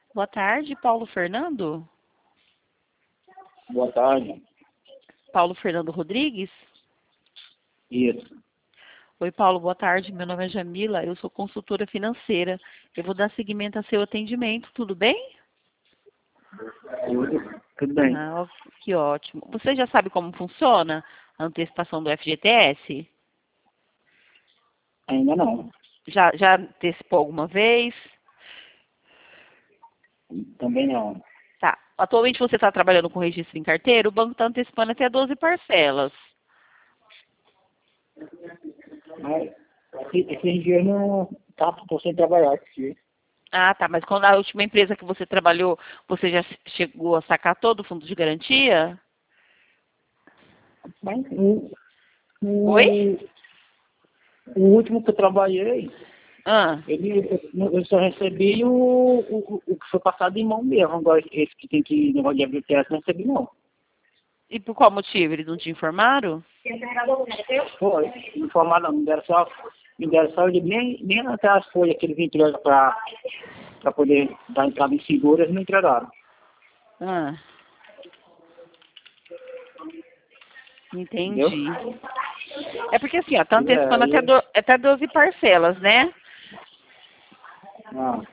Boa tarde, Paulo Fernando. Boa tarde. Paulo Fernando Rodrigues? Isso. Oi, Paulo, boa tarde. Meu nome é Jamila, eu sou consultora financeira. Eu vou dar seguimento ao seu atendimento, tudo bem? Tudo bem. Ah, que ótimo. Você já sabe como funciona a antecipação do FGTS? Ainda não. Já antecipou alguma vez? Também não. Tá. Atualmente você está trabalhando com registro em carteira, o banco está antecipando até 12 parcelas. Mas esses dias não tô sem trabalhar aqui. Ah, tá. Mas quando a última empresa que você trabalhou, você já chegou a sacar todo o fundo de garantia? Mas Oi? o último que eu trabalhei, Ah, eu só recebi o que foi passado em mão mesmo. Agora, esse que tem que negócio de FGTS, não recebi não. e por qual motivo? Eles não te informaram? Foi, informado não, me deram só nem até as folhas que eles entregam para poder dar entrada em seguro, eles não entregaram. Ah, Entendeu? entendi. É porque assim, ó, tá E antecipando aí, até 12 parcelas, né? ah,